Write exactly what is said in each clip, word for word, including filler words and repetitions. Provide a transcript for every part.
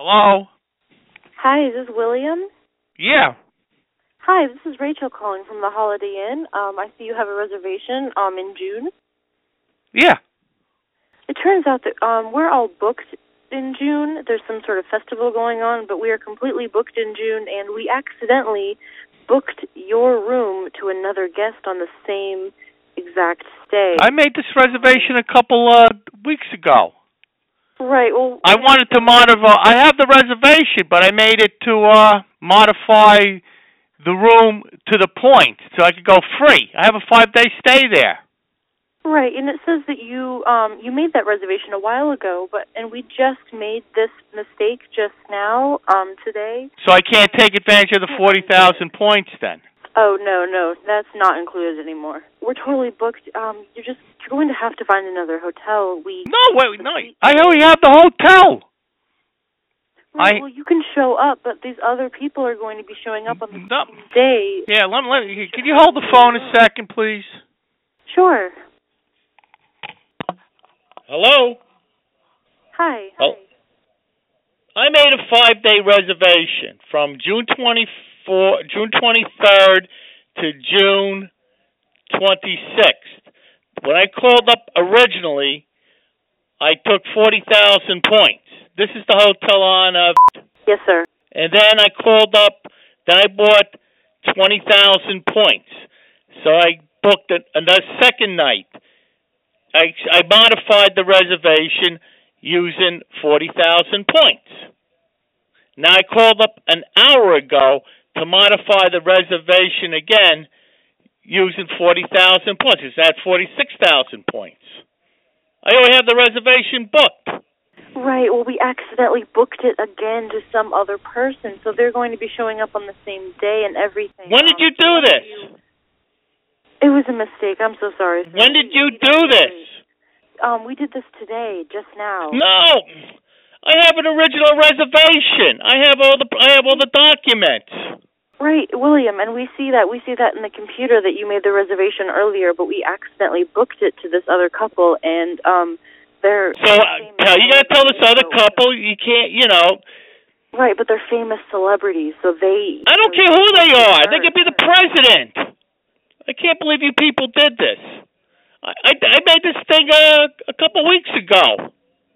Hello? Hi, is this William? Yeah. Hi, this is Rachel calling from the Holiday Inn. Um, I see you have a reservation um, in June. Yeah. It turns out that um, we're all booked in June. There's some sort of festival going on, but we are completely booked in June, and we accidentally booked your room to another guest on the same exact stay. I made this reservation a couple uh, weeks ago. Right, well... I wanted to modify... I have the reservation, but I made it to uh, modify the room to the point so I could go free. I have a five-day stay there. Right, and it says that you um, you made that reservation a while ago, but and we just made this mistake just now, um, today. So I can't take advantage of the forty thousand points then? Oh, no, no, that's not included anymore. We're totally booked. Um, you're just you're going to have to find another hotel. We No, wait, no, I already have the hotel. Right, I, well, you can show up, but these other people are going to be showing up on the no, same day. Yeah, let, let, can you hold the phone a second, please? Sure. Hello? Hi. Oh. I made a five-day reservation from June twenty-fourth, June twenty-third to June twenty-sixth. When I called up originally, I took forty thousand points. This is the hotel on... Uh, yes, sir. And then I called up, then I bought twenty thousand points. So I booked a, a second night. I, I modified the reservation using forty thousand points. Now I called up an hour ago to modify the reservation again using forty thousand points. Is that forty-six thousand points? I already have the reservation booked. Right, well, we accidentally booked it again to some other person, so they're going to be showing up on the same day and everything. When did you do this? It was a mistake. I'm so sorry. Sir. When did you do this? Um, we did this today, just now. No, I have an original reservation. I have all the I have all the documents. Right, William, and we see that we see that in the computer that you made the reservation earlier, but we accidentally booked it to this other couple, and um, they're so uh, you gotta tell this other couple you can't, you know. Right, but they're famous celebrities, so they. I don't care who they are. They could be the president. I can't believe you people did this. I, I, I made this thing uh, a couple weeks ago.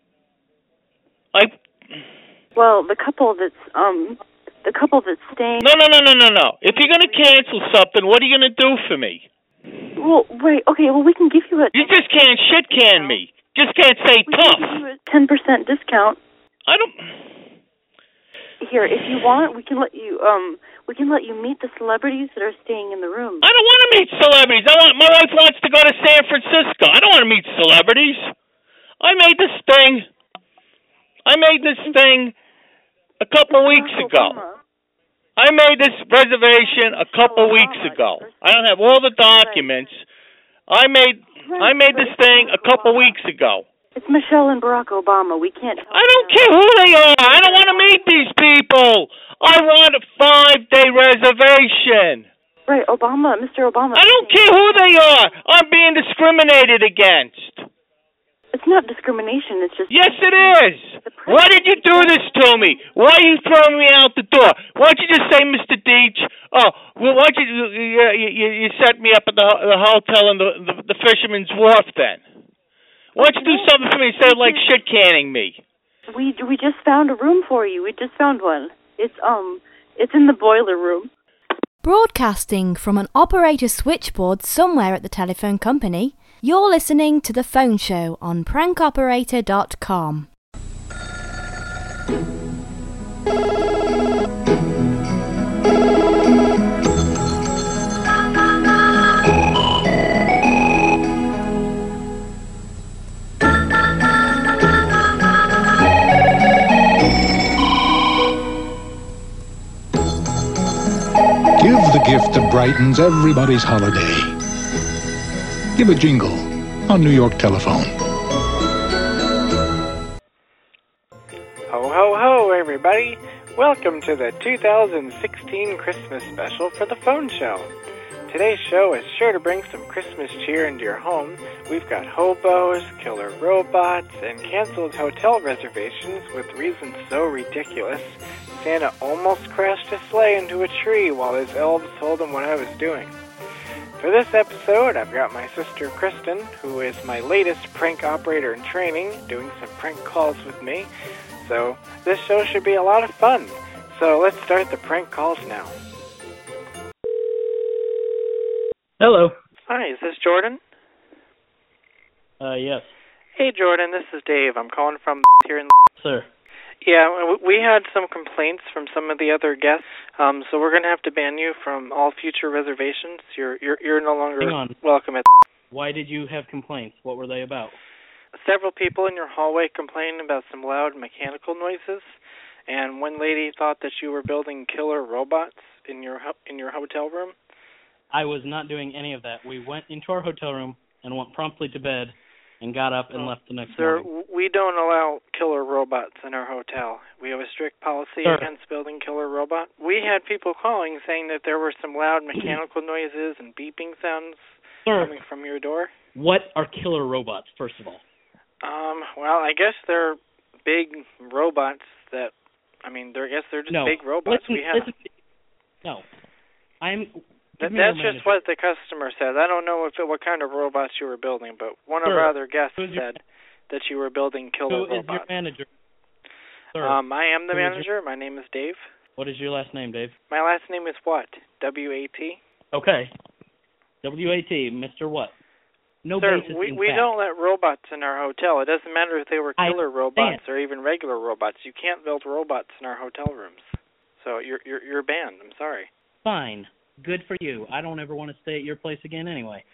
I. Well, the couple that's um, the couple that's staying. No, no, no, no, no, no. If you're gonna cancel something, what are you gonna do for me? Well, wait. Okay. Well, we can give you a. You just can't shit can me. Just can't say we tough. We can give you a ten percent discount. I don't. Here, if you want, we can let you um. We can let you meet the celebrities that are staying in the room. I don't want to meet celebrities. I want my wife wants to go to San Francisco. I don't want to meet celebrities. I made this thing. I made this thing a couple weeks ago. I made this reservation a couple weeks ago. I don't have all the documents. I made I made this thing a couple weeks ago. It's Michelle and Barack Obama. We can't. I don't care who they are. I don't want to meet these people. I want a five-day reservation. Right, Obama, Mister Obama. I don't care who they are. I'm being discriminated against. It's not discrimination. It's just... Yes, it is. Why did you do this to me? Why are you throwing me out the door? Why don't you just say, Mister Deitch, oh, well, why don't you, you, you, you set me up at the, the hotel in the, the, the Fisherman's Wharf then? Why don't you do something for me instead of, like, shit canning me? We we just found a room for you. We just found one. It's, um, it's in the boiler room. Broadcasting from an operator switchboard somewhere at the telephone company, you're listening to The Phone Show on prank operator dot com. Give the gift that brightens everybody's holiday. Give a jingle on New York Telephone. Ho, ho, ho, everybody. Welcome to the two thousand sixteen Christmas special for The Phone Show. today's show is sure to bring some Christmas cheer into your home. We've got hobos, killer robots, and canceled hotel reservations with reasons so ridiculous Santa almost crashed his sleigh into a tree while his elves told him what I was doing. For this episode, I've got my sister Kristen, who is my latest prank operator in training, doing some prank calls with me. So this show should be a lot of fun. So let's start the prank calls now. Hello. Hi, is this Jordan? Uh, yes. Hey, Jordan, this is Dave. I'm calling from here in... Sir. Yeah, we had some complaints from some of the other guests, um, so we're going to have to ban you from all future reservations. You're you're you're no longer Hang on. welcome at... Why did you have complaints? What were they about? Several people in your hallway complained about some loud mechanical noises, and one lady thought that you were building killer robots in your ho- in your hotel room. I was not doing any of that. We went into our hotel room and went promptly to bed and got up and well, left the next sir, morning. Sir, we don't allow killer robots in our hotel. We have a strict policy Sir. against building killer robots. We had people calling saying that there were some loud mechanical noises and beeping sounds Sir, coming from your door. What are killer robots, first of all? Um, well, I guess they're big robots that, I mean, they're, I guess they're just no. big robots. Listen, we have. listen, no. I'm... That, that's just what the customer said. I don't know if it, what kind of robots you were building, but one Sir, of our other guests your, said that you were building killer who robots. Who is your manager? Sir, um, I am the who manager. Your... My name is Dave. What is your last name, Dave? My last name is what? W A T? Okay. W A T, Mister What? No Sir, basis we, in we fact. don't let robots in our hotel. It doesn't matter if they were killer I robots understand. or even regular robots. You can't build robots in our hotel rooms. So you're you're you're banned. I'm sorry. Fine. Good for you. I don't ever want to stay at your place again anyway.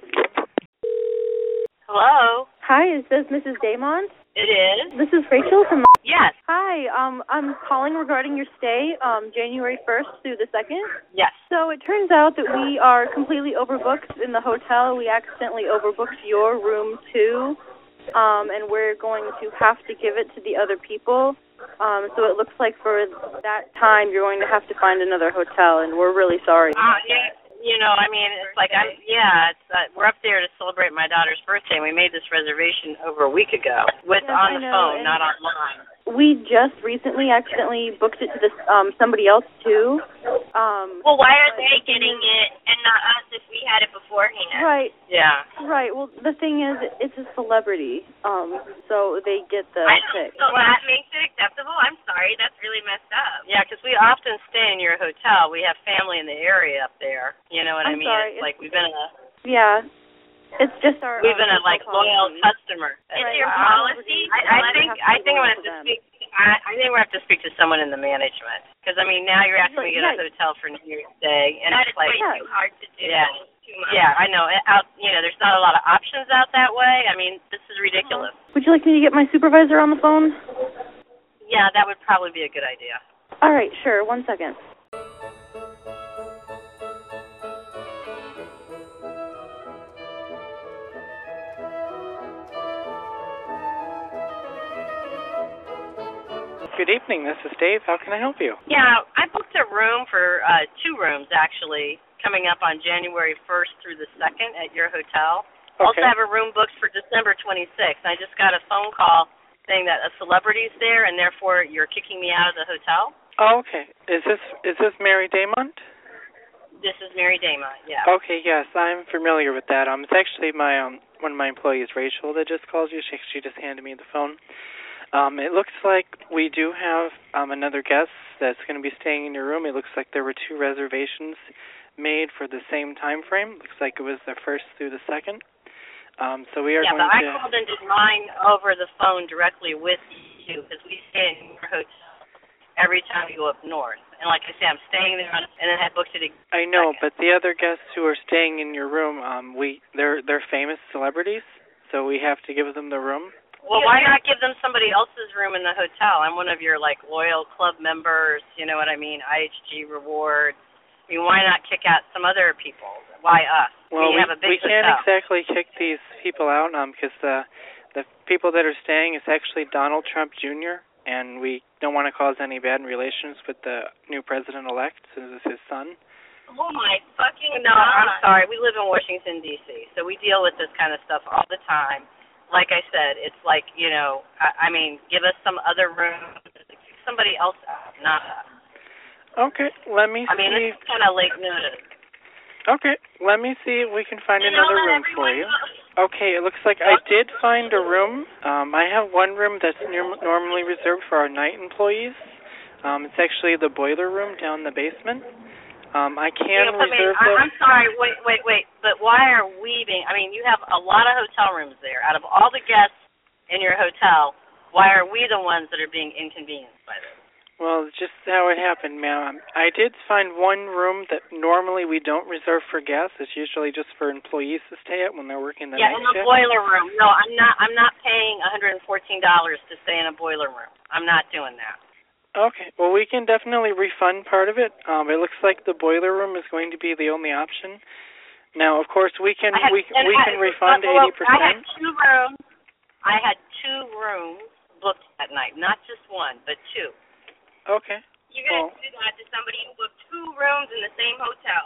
Hello? Hi, is this Missus Damont? It is? This is Rachel from... Yes. Hi, um, I'm calling regarding your stay, um, January first through the second. Yes. So it turns out that we are completely overbooked in the hotel. We accidentally overbooked your room too, um, and we're going to have to give it to the other people. Um, so it looks like for that time you're going to have to find another hotel, and we're really sorry. Uh, yeah, you know, I mean, it's like, I'm, yeah, it's, uh, we're up there to celebrate my daughter's birthday, and we made this reservation over a week ago with Yes, on I the know, phone, and not online. We just recently accidentally booked it to this um, somebody else too. Um, well, why are they getting it and not us if we had it beforehand? Right. Yeah. Right. Well, the thing is, it's a celebrity, um, so they get the I pick. So that makes it acceptable? I'm sorry, that's really messed up. Yeah, because we often stay in your hotel. We have family in the area up there. You know what I'm I mean? sorry, It's like we've been a Yeah. It's just our. we've been um, a like loyal policy. customer. Is Right. your Wow. policy? I, I think have to I think go I'm to gonna have to them. speak. I, I think we have to speak to someone in the management because I mean now you're asking me to get Right. a hotel for New Year's Day and That it's is like way Yeah. too hard to do. Yeah. Too much. yeah I know it, out you know there's not a lot of options out that way. I mean this is ridiculous. Would you like me to get my supervisor on the phone? Yeah, that would probably be a good idea. All right. Sure. One second. Good evening. This is Dave. How can I help you? Yeah, I booked a room for uh, two rooms actually coming up on January first through the second at your hotel. Okay. Also have a room booked for December twenty-sixth. I just got a phone call saying that a celebrity's there and therefore you're kicking me out of the hotel. Oh, okay. Is this is this Mary Damont? This is Mary Damont, yeah. Okay, yes, I'm familiar with that. Um, it's actually my um one of my employees, Rachel, that just called you. She she just handed me the phone. Um, it looks like we do have um another guest that's going to be staying in your room. It looks like there were two reservations made for the same time frame. Looks like it was the first through the second. Um, so we are yeah, going but I to. called and did mine over the phone directly with you because we stay in your hotel every time we go up north. And like I said, I'm staying there on, and then I booked it again. I know, second. but the other guests who are staying in your room, um, we they're they're famous celebrities, so we have to give them the room. Well, why not give them somebody else's room in the hotel? I'm one of your, like, loyal club members, you know what I mean, I H G rewards. I mean, why not kick out some other people? Why us? Well, we, we, have a big we can't hotel. exactly kick these people out um, because the, the people that are staying is actually Donald Trump Junior, and we don't want to cause any bad relations with the new president-elect, since it's his son. Oh my fucking No, god. I'm sorry. We live in Washington, D C, so we deal with this kind of stuff all the time. Like I said, it's like, you know, I, I mean, give us some other room. Kick somebody else out, not us. Okay, let me I mean, see. this is kind of late notice. Okay, let me see if we can find You know, another let room for everyone you. know. Okay, it looks like I did find a room. Um, I have one room that's norm- normally reserved for our night employees. Um, it's actually the boiler room down in the basement. Um, I can You know, put me, reserve I, that. I'm sorry. Wait, wait, wait. But why are we being? I mean, you have a lot of hotel rooms there. Out of all the guests in your hotel, why are we the ones that are being inconvenienced by this? Well, it's just how it happened, ma'am. I did find one room that normally we don't reserve for guests. It's usually just for employees to stay at when they're working the Yeah, night in the shift. boiler room. No, I'm not. I'm not paying one hundred fourteen dollars to stay in a boiler room. I'm not doing that. Okay, well, we can definitely refund part of it. Um, it looks like the boiler room is going to be the only option. Now, of course, we can I had, we and we I, can refund well, eighty I had percent. two rooms. I had two rooms booked that night, not just one, but two. Okay. You're going to Well, do that to somebody who booked two rooms in the same hotel.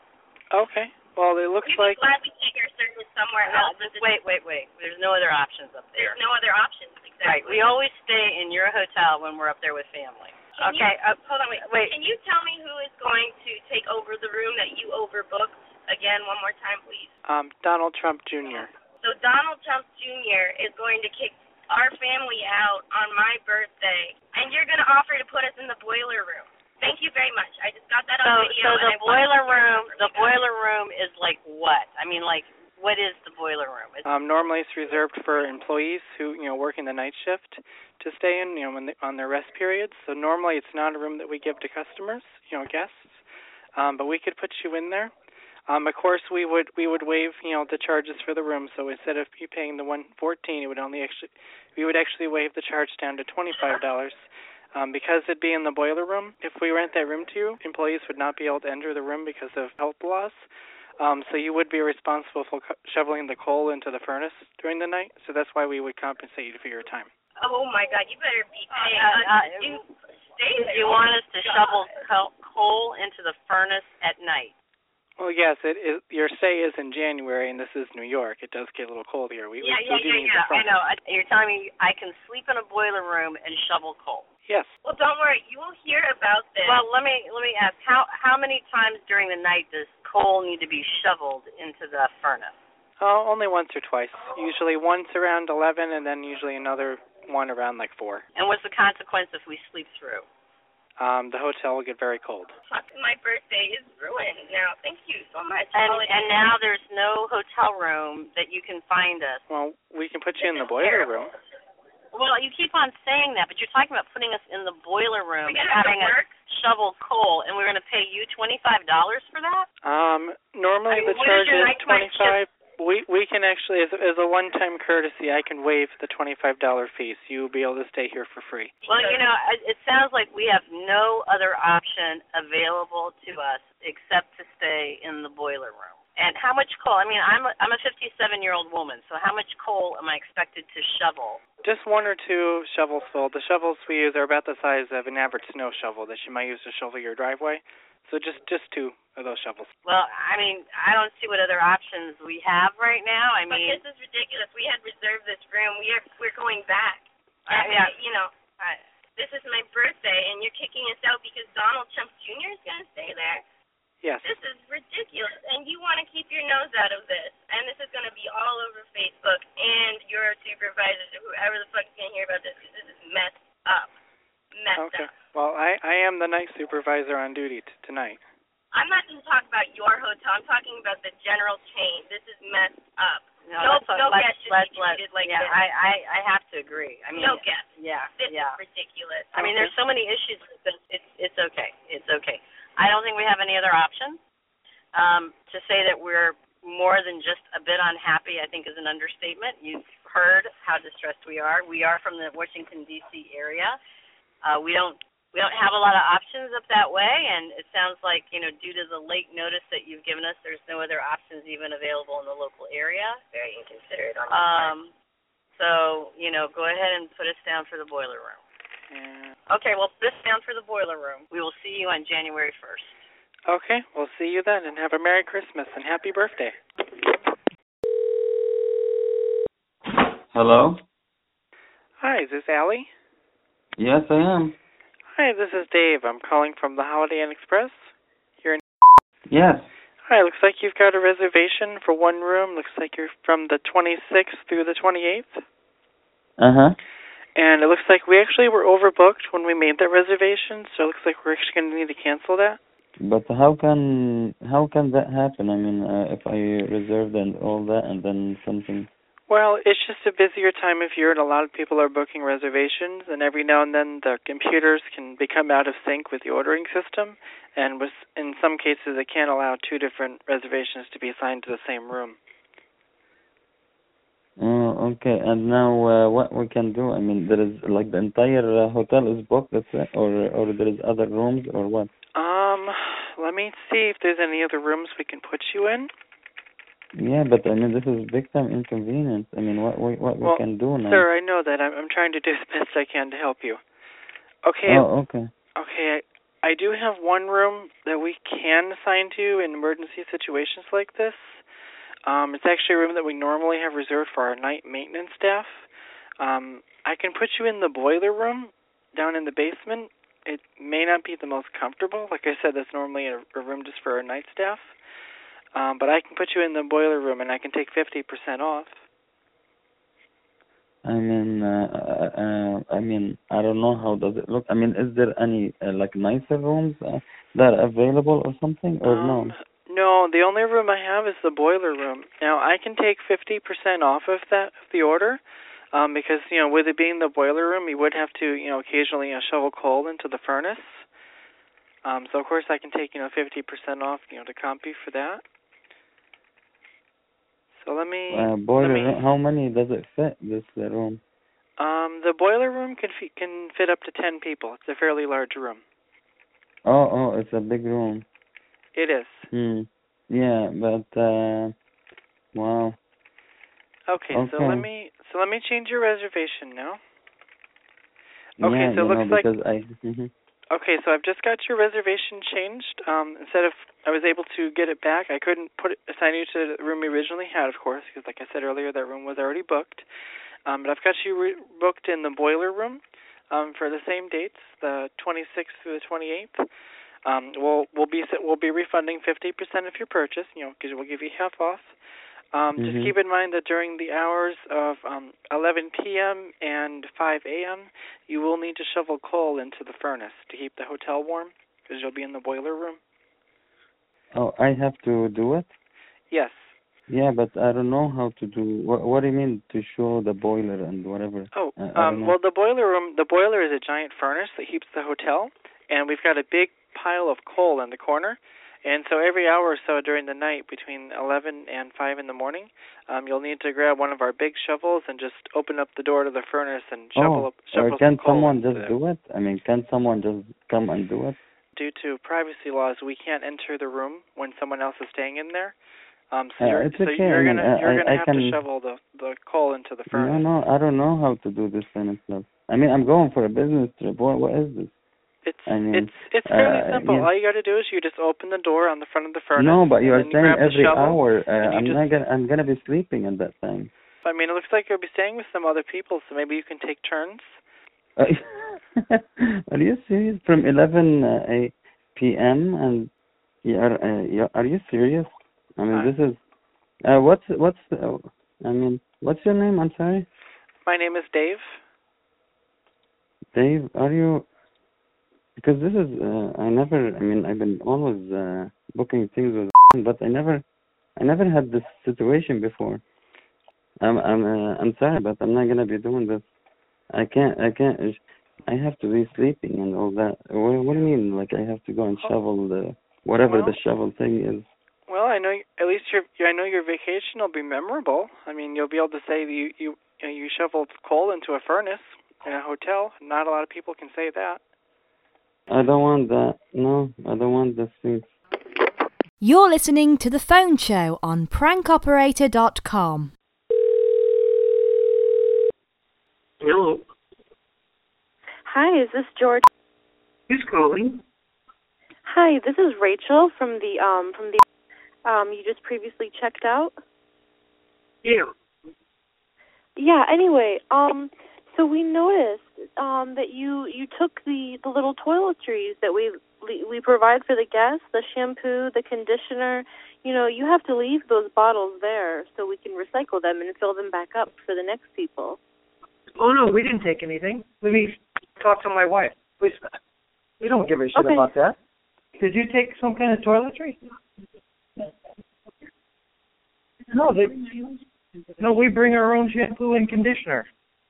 okay. Well, it looks We like. would gladly take our service somewhere No, else. just wait, wait, wait. There's no other options up there. There's no other options, exactly. Right. We always stay in your hotel when we're up there with family. Can Okay. You, uh, hold on, wait. Wait. Can you tell me who is going to take over the room that you overbooked? Again, one more time, please. Um, Donald Trump Junior So Donald Trump Junior is going to kick our family out on my birthday, and you're going to offer to put us in the boiler room. Thank you very much. I just got that So, on video. so and the I wanted boiler to hear room, from the you guys. boiler room is like what? I mean, like, what is the boiler room? It's, Um, normally, it's reserved for employees who, you know, work in the night shift to stay in, you know, when they, on their rest periods. So normally, it's not a room that we give to customers, you know, guests. Um, but we could put you in there. Um, of course, we would we would waive, you know, the charges for the room. So instead of you paying the one fourteen, it would only actually we would actually waive the charge down to twenty five dollars. Um, because it'd be in the boiler room, if we rent that room to you, employees would not be able to enter the room because of health laws. Um, so you would be responsible for co- shoveling the coal into the furnace during the night. So that's why we would compensate you for your time. Oh, my God. You better be paying Uh, us uh, to stay there. you want us to shovel co- coal into the furnace at night? Well, yes, it is. Your stay is in January, and this is New York. It does get a little cold here. We, Yeah, we yeah, do yeah, need yeah. the I furnace. know. I, you're telling me I can sleep in a boiler room and shovel coal. Yes. Well, don't worry. You will hear about this. Well, let me let me ask how how many times during the night does coal need to be shoveled into the furnace? Oh, only once or twice. Usually once around eleven, and then usually another one around like four. And what's the consequence if we sleep through? Um, the hotel will get very cold. Fuck, my birthday is ruined now. Thank you so much. And Holiday. and now there's no hotel room that you can find us. Well, we can put you in the This is boiler terrible. room. Well, you keep on saying that, but you're talking about putting us in the boiler room We and gotta having have to us work. shovel coal, and we're going to pay you twenty-five dollars for that? Um, normally I mean, the what charge is your is night twenty-five. We we can actually, as as a one-time courtesy, I can waive the twenty-five dollar fee, so you'll be able to stay here for free. Well, you know, it it sounds like we have no other option available to us except to stay in the boiler room. And how much coal? I mean, I'm a, I'm a fifty-seven-year-old woman, so how much coal am I expected to shovel? Just one or two shovels full. The shovels we use are about the size of an average snow shovel that you might use to shovel your driveway. So just just two of those shovels. Well, I mean, I don't see what other options we have right now. I But mean, this is ridiculous. We had reserved this room. We are we're going back. Uh, And, yeah. You know, I, this is my birthday, and you're kicking us out because Donald Trump Junior is going to stay there. Yes. This is ridiculous, and you want to keep your nose out of this. And this is going to be all over Facebook and your supervisors or whoever the fuck is going to hear about this because this is messed up. Messed Okay. up. Well, I I am the night supervisor on duty t- tonight. I'm not going to talk about your hotel. I'm talking about the general chain. This is messed up. no, no, let's, no let's, guest should let's, be let's, treated like yeah, this. I, I, I have to agree. I mean, No guest. yeah, This yeah. is ridiculous. I mean, there's so many issues with this. It's it's okay. It's okay. I don't think we have any other options. Um, to say that we're more than just a bit unhappy, I think, is an understatement. You've heard how distressed we are. We are from the Washington D C area. Uh, we don't we don't have a lot of options up that way, and it sounds like, you know, due to the late notice that you've given us, there's no other options even available in the local area. Very inconsiderate on your part. Um, so, you know, go ahead and put us down for the boiler room. Yeah. Okay, well, put us down for the boiler room. We will see you on January first. Okay, we'll see you then, and have a Merry Christmas and Happy Birthday. Hello? Hi, is this Allie? Yes, I am. Hi, this is Dave. I'm calling from the Holiday Inn Express. You're in... Yes. Hi, looks like you've got a reservation for one room. Looks like you're from the twenty-sixth through the twenty-eighth. Uh-huh. And it looks like we actually were overbooked when we made that reservation, so it looks like we're actually going to need to cancel that. But how can how can that happen? I mean, uh, if I reserved and all that and then something... Well, it's just a busier time of year, and a lot of people are booking reservations, and every now and then the computers can become out of sync with the ordering system, and with, in some cases it can't allow two different reservations to be assigned to the same room. Oh, okay. And now uh, what we can do? I mean, there is, like, the entire uh, hotel is booked, that's it? Or, or there is other rooms, or what? Um, let me see if there's any other rooms we can put you in. Yeah, but I mean, this is big time inconvenience. I mean, what we what well, we can do now? Sir, I know that. I'm, I'm trying to do the best I can to help you. Okay. Oh, okay. Okay, I, I do have one room that we can assign to you in emergency situations like this. Um, it's actually a room that we normally have reserved for our night maintenance staff. Um, I can put you in the boiler room down in the basement. It may not be the most comfortable. Like I said, that's normally a, a room just for our night staff. Um, but I can put you in the boiler room, and I can take fifty percent off. I mean, uh, uh, I mean, I don't know how does it look. I mean, is there any uh, like nicer rooms uh, that are available or something, or um, no? No, the only room I have is the boiler room. Now, I can take fifty percent off of that of the order, um, because you know, with it being the boiler room, you would have to, you know, occasionally uh, shovel coal into the furnace. Um, so of course, I can take, you know, fifty percent off, you know, to comp you for that. So let me. Uh, boiler let me, room. How many does it fit? This uh, room? Um, the boiler room can f- can fit up to ten people. It's a fairly large room. Oh, oh, it's a big room. It is. Hmm. Yeah, but uh, wow. Okay, okay, so let me so let me change your reservation now. Okay, yeah, so it you looks know, like. because I. Mm-hmm. Okay, so I've just got your reservation changed. Um, instead of I was able to get it back, I couldn't put it, assign you to the room we originally had, of course, because like I said earlier, that room was already booked. Um, but I've got you re- booked in the boiler room um, for the same dates, the twenty-sixth through the twenty-eighth. Um, we'll we'll be we'll be refunding fifty percent of your purchase, you know, because we'll give you half off. Um, mm-hmm. Just keep in mind that during the hours of um, eleven p.m. and five a.m., you will need to shovel coal into the furnace to keep the hotel warm, because you'll be in the boiler room. Oh, I have to do it? Yes. Yeah, but I don't know how to do. What, what do you mean to show the boiler and whatever? Oh, uh, um, well, the boiler room, the boiler is a giant furnace that heats the hotel, and we've got a big pile of coal in the corner. And so every hour or so during the night, between eleven and five in the morning, um, you'll need to grab one of our big shovels and just open up the door to the furnace and shovel oh, up. Shovel or can some coal someone into just it. do it? I mean, can someone just come and do it? Due to privacy laws, we can't enter the room when someone else is staying in there. Um, so Uh, you're, it's so okay. you're I mean, gonna you're I, gonna I have can... to shovel the the coal into the furnace. No, no, I don't know how to do this kind of stuff. I mean, I'm going for a business trip. What, what is this? It's I mean, it's it's fairly uh, simple. yeah. All you got to do is you just open the door on the front of the furnace. No, but you are and then you saying grab every the shovel, hour. Uh, and you I'm just, not gonna. I'm gonna be sleeping at that time. I mean, it looks like you'll be staying with some other people, so maybe you can take turns. Uh, are you serious? From eleven uh, p m and you are uh, you, are you serious? I mean, Hi. this is. Uh, what's what's? Uh, I mean, what's your name? I'm sorry. My name is Dave. Dave, are you? Because this is. Uh, I never. I mean, I've been always uh, booking things with, but I never. I never had this situation before. I'm. I'm. Uh, I'm sorry, but I'm not gonna be doing this. I can't. I can't. I have to be sleeping and all that. What, what do you mean? Like I have to go and shovel the whatever well, the shovel thing is? Well, I know at least your I know your vacation will be memorable. I mean, you'll be able to say that you you you shoveled coal into a furnace in a hotel. Not a lot of people can say that. I don't want that. No, I don't want this thing. You're listening to The Phone Show on prank operator dot com. Hello. Hi, is this George? Who's calling? Hi, this is Rachel from the um from the um you just previously checked out. Yeah. Yeah. Anyway, um, so we noticed um that you you took the the little toiletries that we we provide for the guests, the shampoo, the conditioner. You know, you have to leave those bottles there so we can recycle them and fill them back up for the next people. Oh, no, we didn't take anything. Let me talk to my wife. Please. We don't give a shit Okay. about that. Did you take some kind of toiletry? No, they, no, we bring our own shampoo and conditioner.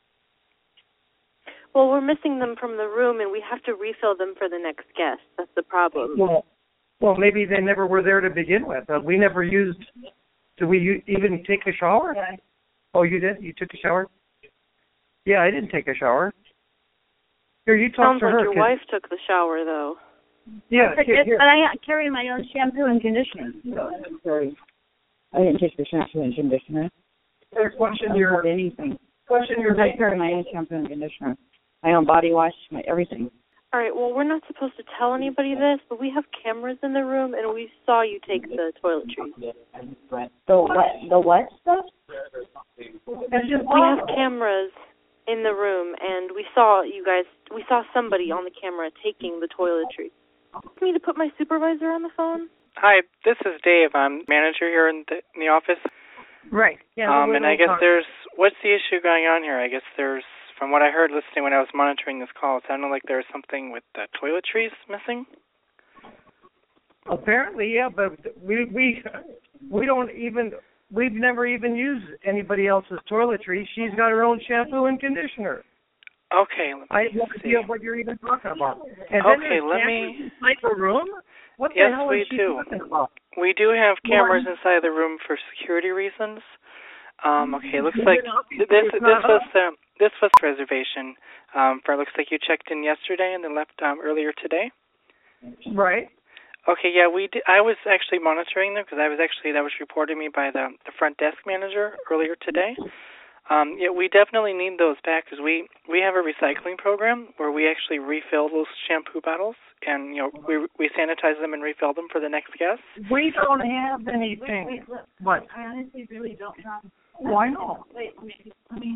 Well, we're missing them from the room, and we have to refill them for the next guest. That's the problem. Well, well, maybe they never were there to begin with. Uh, we never used. Did we u- even take a shower? Yeah. Oh, you did? You took a shower? Yeah, I didn't take a shower. Here, you talk Sounds to like her. your 'cause- wife took the shower, though. Yeah, But, here, here. but I carry my own shampoo and conditioner. Sorry. I didn't take the shampoo and conditioner. Here, question I don't your have anything. question your. I carry my own shampoo and conditioner. My own body wash, my everything. All right, well, we're not supposed to tell anybody this, but we have cameras in the room, and we saw you take the toiletries. The what? The what stuff? We have cameras in the room, and we saw you guys, we saw somebody on the camera taking the toiletries. Want me to put my supervisor on the phone? Hi, this is Dave. I'm manager here in the, in the office. Right. Yeah. Um, and I guess there's, what's the issue going on here? I guess there's, from what I heard listening when I was monitoring this call, it sounded like there was something with the toiletries missing. Apparently, yeah, but we we we don't even we've never even used anybody else's toiletries. She's got her own shampoo and conditioner. Okay, let me I have no see. idea what you're even talking about. And then Okay, there's let cameras me. inside the room. What Yes, the hell we is she do. talking about? We do have cameras What? inside the room for security reasons. Um, okay, looks Is like it not- this it's this not was us? the this was reservation. Um, for looks like you checked in yesterday and then left um, earlier today. Right. Okay, yeah, we did, I was actually monitoring them because I was actually that was reported to me by the the front desk manager earlier today. Um, yeah, we definitely need those back because we we have a recycling program where we actually refill those shampoo bottles and you know we we sanitize them and refill them for the next guest. We don't have anything. Wait, wait, look. What? I honestly really don't have. Why not? Wait, let me. Let me.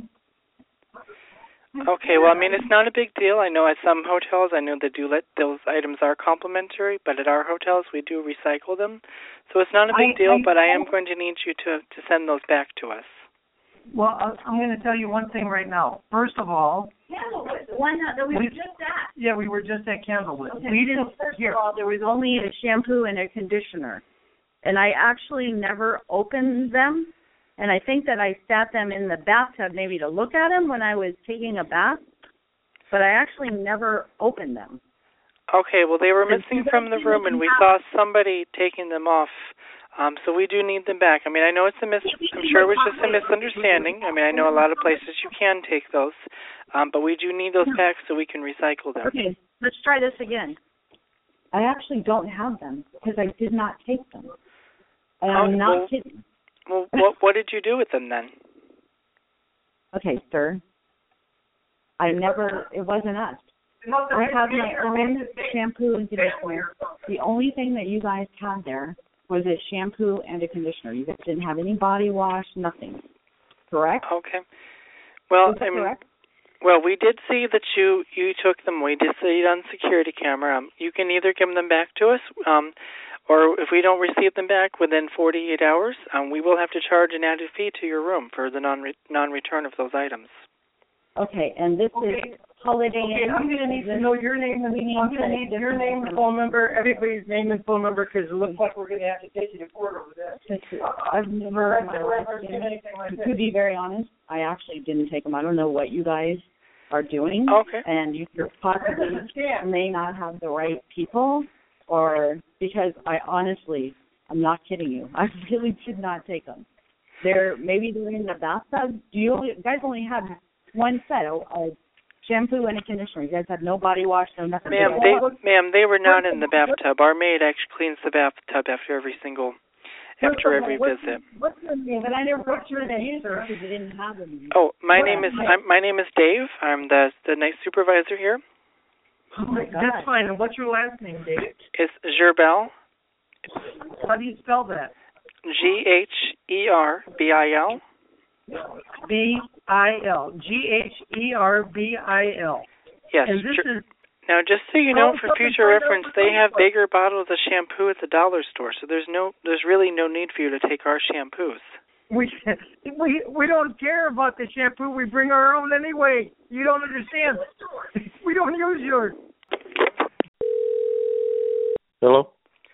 Okay, well, I mean, it's not a big deal. I know at some hotels, I know they do let those items are complimentary, but at our hotels, we do recycle them. So it's not a big I- deal, I- but I am going to need you to, to send those back to us. Well, I- I'm going to tell you one thing right now. First of all, Candlewood, the one that we were We- just at. yeah, we were just at Candlewood. Okay, We didn't so first here. of all, there was only a shampoo and a conditioner, and I actually never opened them. And I think that I sat them in the bathtub maybe to look at them when I was taking a bath, but I actually never opened them. Okay, well, they were And missing you from guys the didn't room, and we have- saw somebody taking them off. Um, so we do need them back. I mean, I know it's a mis- I'm sure it was just a misunderstanding. I mean, I know a lot of places you can take those, um, but we do need those back so we can recycle them. Okay, let's try this again. I actually don't have them because I did not take them. And I'm Oh, not well- kidding. Well, what what did you do with them then? Okay, sir. I never, it wasn't us. I have my own shampoo and conditioner. The only thing that you guys had there was a shampoo and a conditioner. You guys didn't have any body wash, nothing. Correct? Okay. Well, Is that I mean, correct? well, we did see that you you took them. We did see it on security camera. Um, you can either give them back to us, um, or if we don't receive them back within forty-eight hours, um, we will have to charge an added fee to your room for the non non-return of those items. Okay, and this Okay. is Holiday Okay, Inn. I'm going to need to know your name and I'm going to need your name and phone number, everybody's name and phone number, because it looks like we're going to have to take you to court over this. I've never, I've never ever seen anything like to, this. to be very honest, I actually didn't take them. I don't know what you guys are doing. Okay. And you possibly may not have the right people, or because I honestly, I'm not kidding you. I really did not take them. They're maybe they're in the bathtub. Do you, you guys only have one set, a, a shampoo and a conditioner? You guys had no body wash, no nothing. Ma'am, they ma'am, they were not in the bathtub. Our maid actually cleans the bathtub after every single after every visit. What's your name? But I never put your name, sir, because you didn't have them. Oh, my name is I'm, my name is Dave. I'm the the night supervisor here. Oh my God. That's fine. And what's your last name, Dave? It's Gerbel. How do you spell that? G H E R B I L. B I L. G H E R B I L. Yes. And this Ger- is now, just so you know, Call for us up and future find out reference, what they comes have up. bigger bottles of shampoo at the dollar store, so there's no, there's really no need for you to take our shampoos. we we we don't care about the shampoo. We bring our own anyway. You don't understand. We don't use yours. Hello?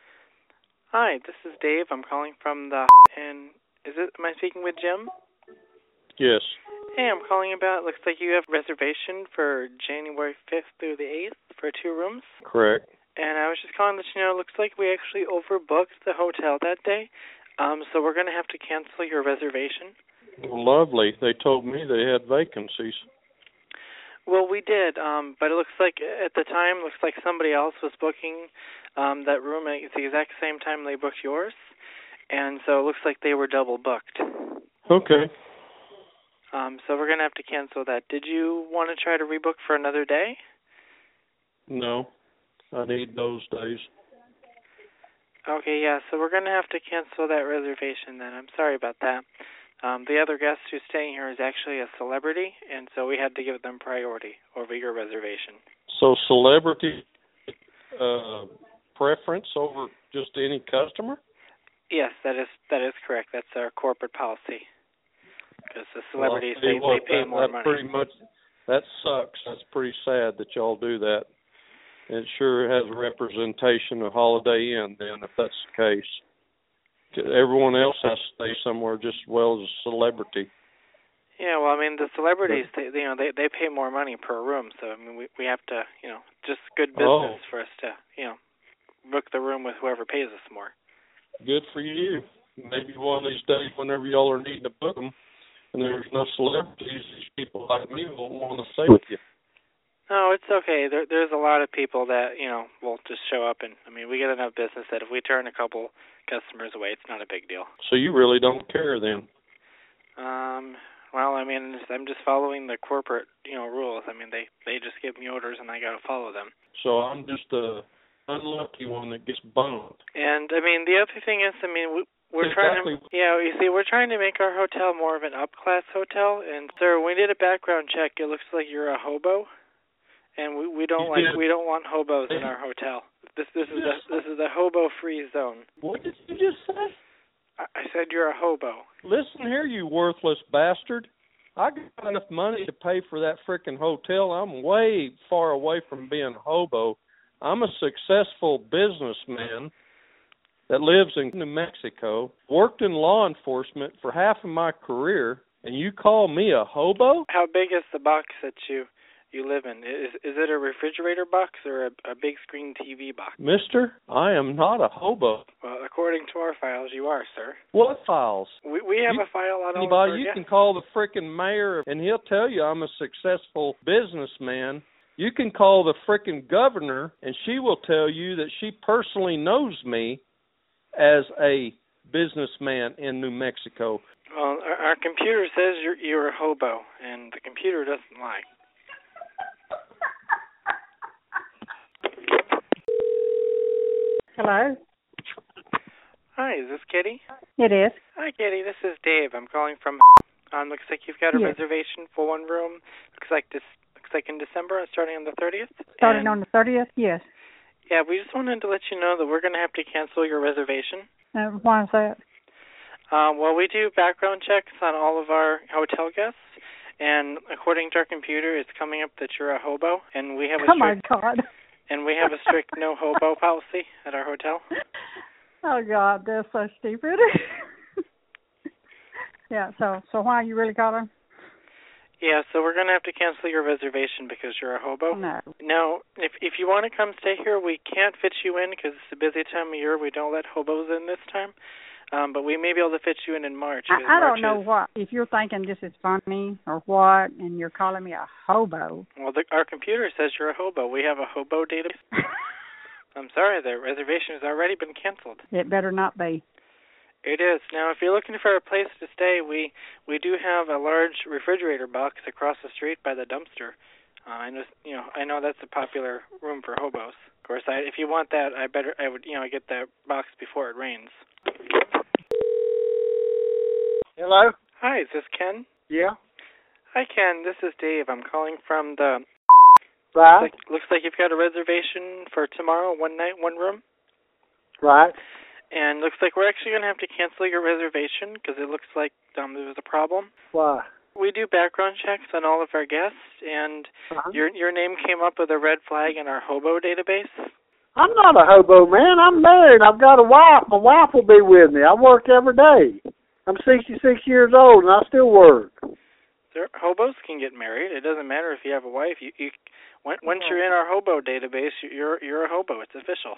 Hi, this is Dave. I'm calling from the, and is it, am I speaking with Jim? Yes. Hey, I'm calling about, looks like you have reservation for January fifth through the eighth for two rooms. Correct. And I was just calling to let you know, it looks like we actually overbooked the hotel that day, um, so we're going to have to cancel your reservation. Lovely. They told me they had vacancies. Well, we did, um, but it looks like at the time, looks like somebody else was booking um, that room at the exact same time they booked yours, and so it looks like they were double booked. Okay. Um, so we're going to have to cancel that. Did you want to try to rebook for another day? No. I need those days. Okay, yeah, so we're going to have to cancel that reservation then. I'm sorry about that. Um, the other guest who's staying here is actually a celebrity, and so we had to give them priority over your reservation. So celebrity uh, preference over just any customer? Yes, that is that is correct. That's our corporate policy. Because the celebrities, well, they, what, they pay that, more that money. Pretty much, that sucks. That's pretty sad that y'all do that. It sure has a representation of Holiday Inn then, if that's the case. Everyone else has to stay somewhere just as well as a celebrity. Yeah, well, I mean, the celebrities, they, you know, they they pay more money per room, so I mean, we we have to, you know, just good business Oh. for us to, you know, book the room with whoever pays us more. Good for you. Maybe one of these days, whenever y'all are needing to book them, and there's no celebrities, these people like me won't want to stay with you. No, it's okay. There, there's a lot of people that, you know, will just show up, and I mean, we get enough business that if we turn a couple customers away, it's not a big deal. So you really don't care then? Um, well, I mean, I'm just following the corporate, you know, rules. I mean, they they just give me orders, and I got to follow them. So I'm just a unlucky one that gets bumped. And I mean, the other thing is, I mean, we, we're Exactly. trying to, yeah, you see, we're trying to make our hotel more of an up-class hotel. And sir, when we did a background check, it looks like you're a hobo. And we we don't You like did. we don't want hobos in our hotel. This this is a this is a hobo free zone. What did you just say? I, I said you're a hobo. Listen here, you worthless bastard. I got enough money to pay for that frickin' hotel. I'm way far away from being a hobo. I'm a successful businessman that lives in New Mexico, worked in law enforcement for half of my career, and you call me a hobo? How big is the box that you you live in? Is is it a refrigerator box or a, a big screen T V box? Mister, I am not a hobo. Well, according to our files, you are, sir. What files? We we have You- a file on all of Anybody, our you guests. can call the frickin' mayor, and he'll tell you I'm a successful businessman. You can call the frickin' governor, and she will tell you that she personally knows me as a businessman in New Mexico. Well, our, our computer says you're you're a hobo, and the computer doesn't lie. Hello? Hi, is this Kitty? It is. Hi, Kitty. This is Dave. I'm calling from. Um, looks like you've got a Yes. reservation for one room. Looks like this. Looks like in December, starting on the thirtieth. Starting on the thirtieth? Yes. Yeah, we just wanted to let you know that we're going to have to cancel your reservation. Uh, why is that? Um, well, we do background checks on all of our hotel guests, and according to our computer, it's coming up that you're a hobo, and we have a Oh, my strict God. and we have a strict no hobo policy at our hotel. Oh, God, that's so stupid. Yeah, so so why you really calling? Yeah, so we're going to have to cancel your reservation because you're a hobo. No. Now, if if you want to come stay here, we can't fit you in because it's a busy time of year. We don't let hobos in this time. Um, but we may be able to fit you in in March. 'cause I, I March don't know is, what, if you're thinking this is funny or what, and you're calling me a hobo. Well, the, our computer says you're a hobo. We have a hobo database. I'm sorry, the reservation has already been canceled. It better not be. It is. Now, if you're looking for a place to stay, we we do have a large refrigerator box across the street by the dumpster. Uh, I know, you know, I know that's a popular room for hobos. Of course, I, if you want that, I better, I would, you know, get that box before it rains. Hello? Hi, is this Ken? Yeah. Hi, Ken. This is Dave. I'm calling from the. Right. Looks like, looks like you've got a reservation for tomorrow, one night, one room. Right. And looks like we're actually going to have to cancel your reservation because it looks like um, there was a problem. Why? We do background checks on all of our guests, and uh-huh. your your name came up with a red flag in our hobo database. I'm not a hobo, man. I'm married. I've got a wife. My wife will be with me. I work every day. I'm sixty-six years old, and I still work. There, hobos can get married. It doesn't matter if you have a wife. You, you when, once you're in our hobo database, you're you're a hobo. It's official.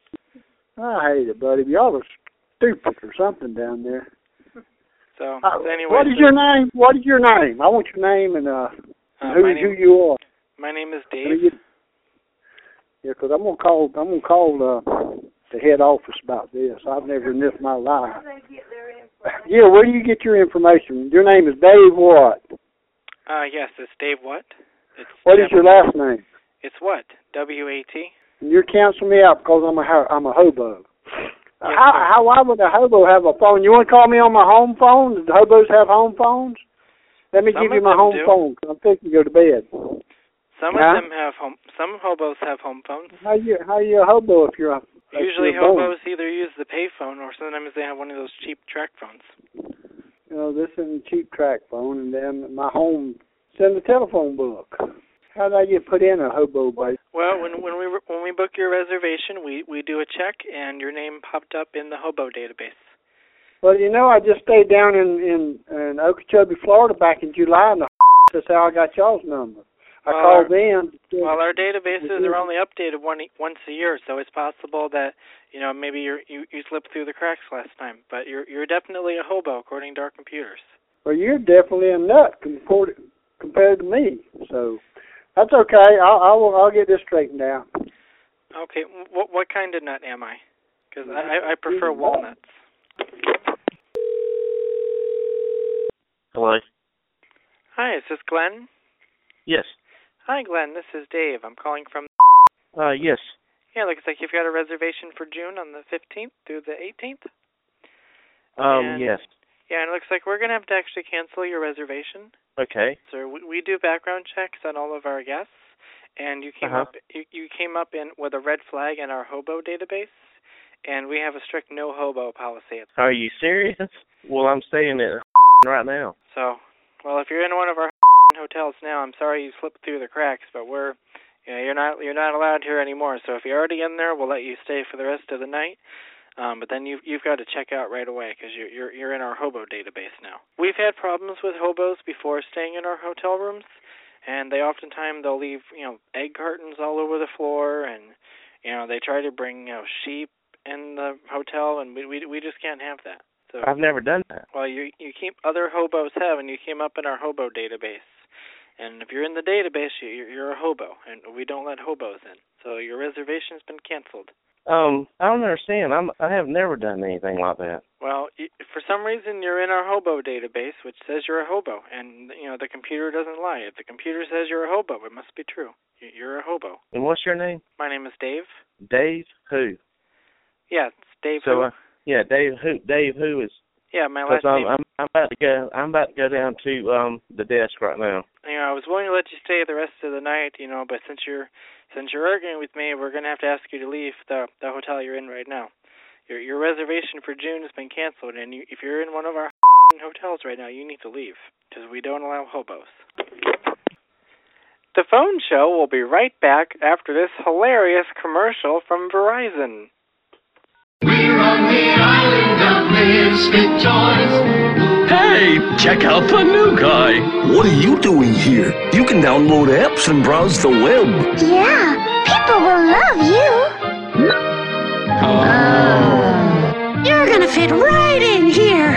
I hate it, buddy. Y'all are stupid or something down there. So, uh, anyway. What is your name? What is your name? I want your name and uh, uh who name, who you are. My name is Dave. You, yeah, because I'm gonna call. I'm gonna call uh, the head office about this. I've never in this my life. Yeah, where do you get your information? Your name is Dave what? Uh, yes, it's Dave what? It's what is your last name? It's what? W A T. And you're canceling me out because I'm a I'm a hobo. Yes, how how why would a hobo have a phone? You want to call me on my home phone? Do the hobos have home phones? Let me Some give you of my them home do. phone because I'm fixing to go to bed. Some huh? of them have home. Some hobos have home phones. How you how you a hobo if you're a if Usually you're a hobos either use the payphone or sometimes they have one of those cheap track phones. You know, this isn't a cheap track phone, and then my home send a telephone book. How did I get put in a hobo base? Well, when when we when we book your reservation, we we do a check, and your name popped up in the hobo database. Well, you know, I just stayed down in in, in Okeechobee, Florida, back in July, and the that's how I got y'all's number. I well, called our, them. Well, our databases are only updated one once a year, so it's possible that you know maybe you're, you you slipped through the cracks last time. But you're you're definitely a hobo according to our computers. Well, you're definitely a nut compared compared to me. So. That's okay. I'll I'll, I'll get this straightened out. Okay. What what kind of nut am I? Because I I prefer walnuts. Hello. Hi, is this Glenn? Yes. Hi, Glenn. This is Dave. I'm calling from. Uh, yes. Yeah, looks like you've got a reservation for June on the fifteenth through the eighteenth. Um, and, yes. Yeah, and it looks like we're gonna have to actually cancel your reservation. Okay. So we, we do background checks on all of our guests, and you came uh-huh. up you, you came up in with a red flag in our hobo database, and we have a strict no hobo policy. Are you serious? Well, I'm staying at right now. So, well, if you're in one of our hotels now, I'm sorry you slipped through the cracks, but we're you know you're not you're not allowed here anymore. So if you're already in there, we'll let you stay for the rest of the night. Um, but then you've, you've got to check out right away because you're, you're, you're in our hobo database now. We've had problems with hobos before staying in our hotel rooms, and they oftentimes they'll leave, you know, egg cartons all over the floor, and, you know, they try to bring, you know, sheep in the hotel, and we we, we just can't have that. So, I've never done that. Well, you you keep other hobos have, and you came up in our hobo database. And if you're in the database, you're, you're a hobo, and we don't let hobos in. So your reservation's been canceled. Um, I don't understand. I'm I have never done anything like that. Well, for some reason you're in our hobo database, which says you're a hobo, and you know the computer doesn't lie. If the computer says you're a hobo, it must be true. You're a hobo. And what's your name? My name is Dave. Dave who? Yeah, it's Dave. So who? Uh, yeah, Dave who? Dave who is? Yeah, my last I'm, name. I'm I'm about to go. I'm about to go down to um the desk right now. You know, I was willing to let you stay the rest of the night, you know, but since you're since you're arguing with me, we're going to have to ask you to leave the the hotel you're in right now. Your your reservation for June has been canceled, and you, if you're in one of our hotels right now, you need to leave because we don't allow hobos. The phone show will be right back after this hilarious commercial from Verizon. We're on the island of misfit toys. Hey, check out the new guy. What are you doing here? You can download apps and browse the web. Yeah, people will love you. Oh. You're gonna fit right in here.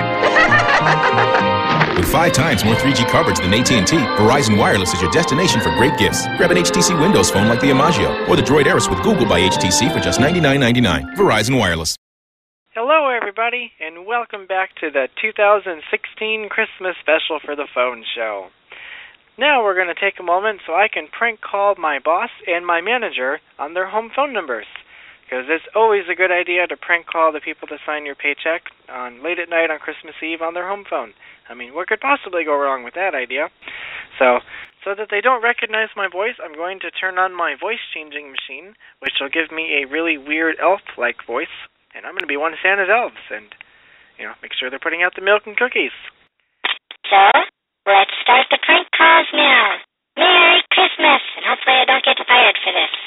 With five times more three G coverage than A T and T, Verizon Wireless is your destination for great gifts. Grab an H T C Windows phone like the Imagio or the Droid Aeris with Google by H T C for just ninety-nine ninety-nine. Verizon Wireless. Hello, everybody, and welcome back to the two thousand sixteen Christmas special for the phone show. Now we're going to take a moment so I can prank call my boss and my manager on their home phone numbers. Because it's always a good idea to prank call the people that sign your paycheck on late at night on Christmas Eve on their home phone. I mean, what could possibly go wrong with that idea? So, so that they don't recognize my voice, I'm going to turn on my voice-changing machine, which will give me a really weird elf-like voice, and I'm going to be one of Santa's elves, and, you know, make sure they're putting out the milk and cookies. So, let's start the prank calls now. Merry Christmas, and hopefully I don't get fired for this.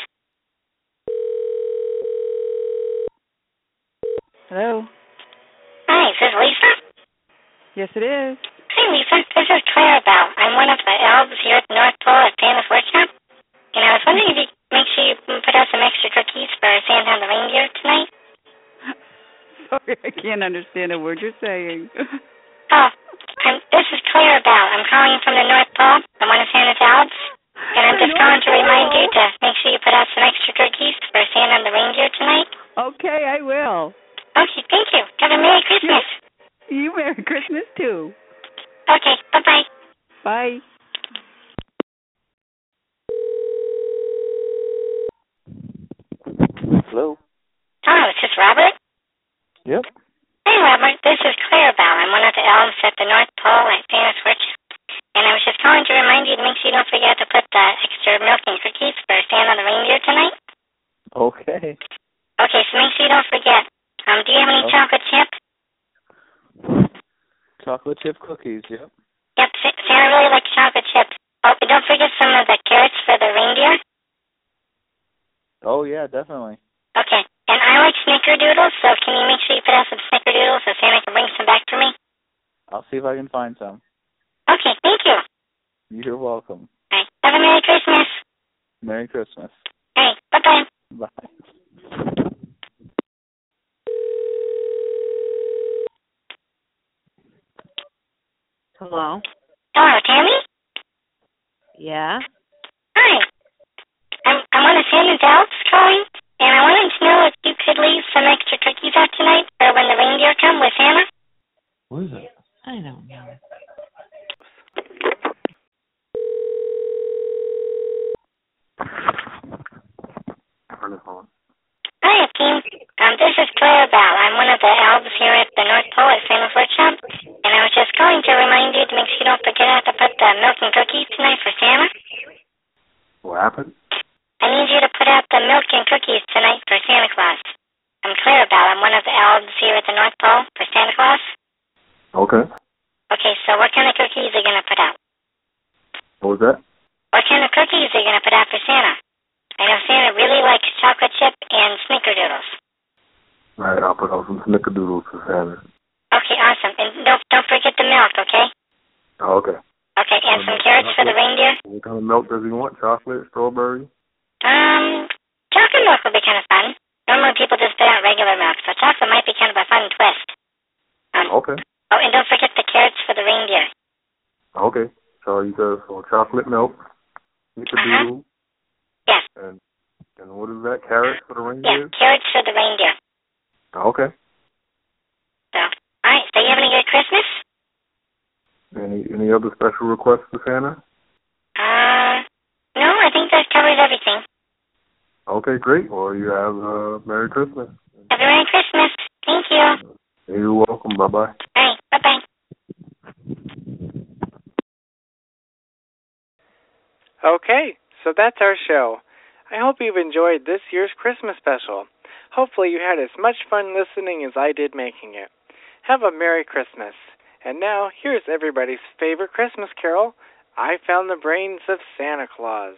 Hello? Hi, is this Lisa? Yes, it is. Hi, Lisa. This is Clarabelle. I'm one of the elves here at the North Pole at Santa's Workshop. And I was wondering if you could make sure you put out some extra cookies for Santa and the reindeer tonight. Sorry, I can't understand a word you're saying. Oh, I'm, this is Clarabelle. I'm calling you from the North Pole. I'm one of Santa's elves. And I'm just calling to remind you to make sure you put out some extra cookies for Santa and the reindeer tonight. Okay, I will. Okay, thank you. Have a Merry Christmas. You Merry Christmas, too. Okay, bye-bye. Bye. Hello? Hello, is this Robert? Yep. Hey, Robert. This is Clarabelle. I'm one of the elves at the North Pole at Santa's Workshop. And I was just calling to remind you to make sure you don't forget to put the extra milk and cookies for Santa and the reindeer tonight. Okay. Okay, so make sure you don't forget. Um, do you have any Okay. chocolate chip? Chocolate chip cookies, yep. Yep, Sa- Santa really likes chocolate chips. Oh, but don't forget some of the carrots for the reindeer. Oh, yeah, definitely. Okay, and I like snickerdoodles, so can you make sure you put out some snickerdoodles so Santa can bring some back for me? I'll see if I can find some. Okay, thank you. You're welcome. All right, have a Merry Christmas. Merry Christmas. All right, bye-bye. Bye. Hello? Hello, Tammy? Yeah? Hi. I'm, I'm one of Santa's elves calling, and I wanted to know if you could leave some extra cookies out tonight for when the reindeer come with Santa. What is it? I don't know. Hi, team. Um, this is Clarabelle. I'm one of the elves here at the North Pole at Santa's Workshop, and I was just calling to remind you to make sure you don't forget to put the milk and cookies tonight for Santa. What happened? I need you to put out the milk and cookies tonight for Santa Claus. I'm Clarabelle. I'm one of the elves here at the North Pole for Santa Claus. Okay. Okay, so what kind of cookies are you going to put out? What was that? What kind of cookies are you going to put out for Santa? I know Santa really likes chocolate chip and snickerdoodles. All right, I'll put out some snickerdoodles for Santa. Okay, awesome. And don't don't forget the milk, okay? Oh, okay. Okay, and some carrots for the reindeer. What kind of milk does he want? Chocolate, strawberry? Um, chocolate milk will be kind of fun. Normally people just put out regular milk, so chocolate might be kind of a fun twist. Um, Okay. Oh, and don't forget the carrots for the reindeer. Okay. So you said so chocolate milk, snickerdoodle. Uh-huh. Yes. And and what is that? Carrots for the Yeah, reindeer? carrots for the reindeer. Okay. So, all right. So you having a good Christmas? Any any other special requests for Santa? Uh, no, I think that covers everything. Okay, great. Well, you have a uh, Merry Christmas. Have a Merry Christmas. Thank you. You're welcome. Bye bye. All right. Bye bye. Okay, so that's our show. I hope you've enjoyed this year's Christmas special. Hopefully you had as much fun listening as I did making it. Have a Merry Christmas. And now, here's everybody's favorite Christmas carol, I Found the Brains of Santa Claus.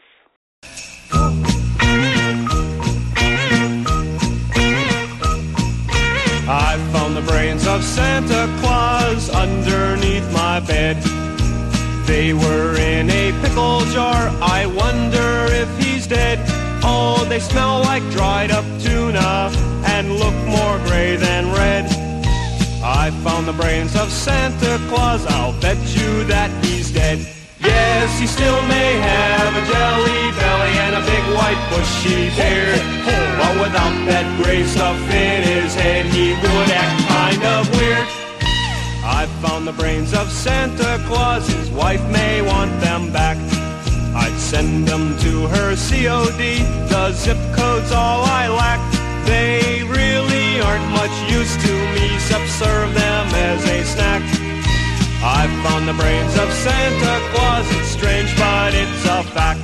I found the brains of Santa Claus underneath my bed. They were in a pickle jar, I wonder if he's dead. Oh, they smell like dried up tuna and look more gray than red. I found the brains of Santa Claus, I'll bet you that he's dead. Yes, he still may have a jelly belly and a big white bushy beard, but without that gray stuff in his head, he would act kind of weird. I found found the brains of Santa Claus. His wife may want them back. I'd send them to her C O D. The zip code's all I lack. They really aren't much use to me, except serve them as a snack. I found the brains of Santa Claus. It's strange, but it's a fact.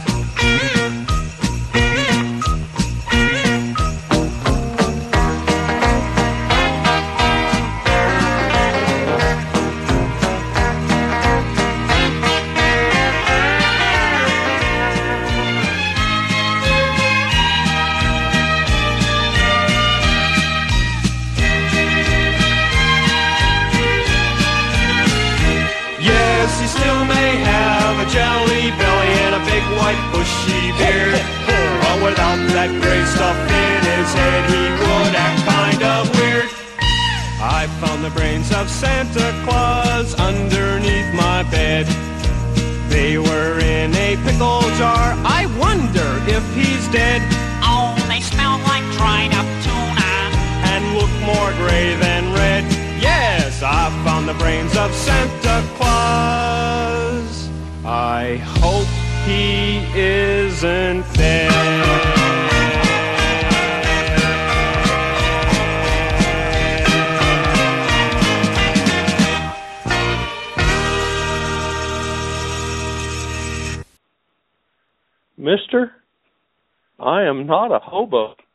Jelly belly and a big white bushy beard. But without that gray stuff in his head, he would act kind of weird. I found the brains of Santa Claus underneath my bed. They were in a pickle jar. I wonder if he's dead. Oh, they smell like dried up tuna and look more gray than red. Yes, I found the brains of Santa Claus. I hope he isn't dead. Mister, I am not a hobo.